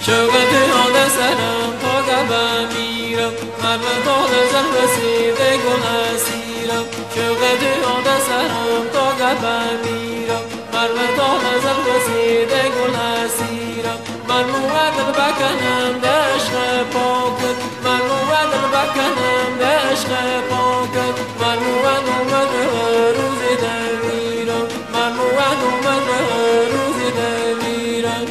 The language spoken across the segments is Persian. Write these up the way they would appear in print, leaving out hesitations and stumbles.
شوق دیان سرم تا قبم میرم من دال زن رسیده گل اسیرم شوق دیان سرم تا قبم میرم من دال زن رسیده گل اسیرم من موعد بکنم دشت پاکت من موعد بکنم دشت پاکت من موعد اومد روزی دمیرم من موعد اومد روزی دمیرم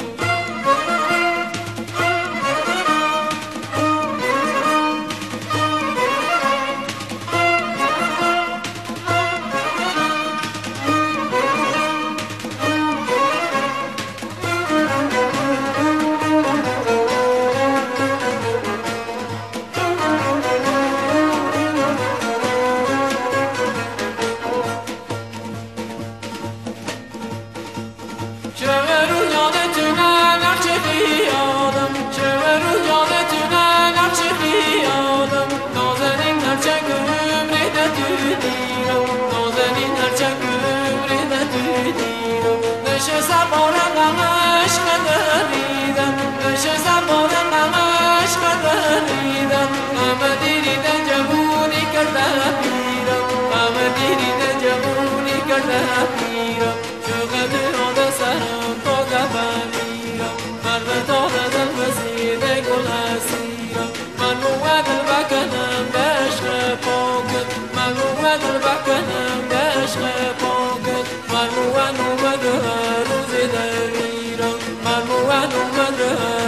نشه زبانم نمش قدریدم نشه زبانم نمش قدریدم همه دیریدن جوونی کرده پیرم همه دیریدن جوونی کرده پیرم شوق دیان سرم تا قبم میرم من به داد دل رسیده گل اسیرم من موعد بکنم دشت پاکت من موعد بکنم دشت پاکت من موعد اومد روزی دمیرم من موعد اومد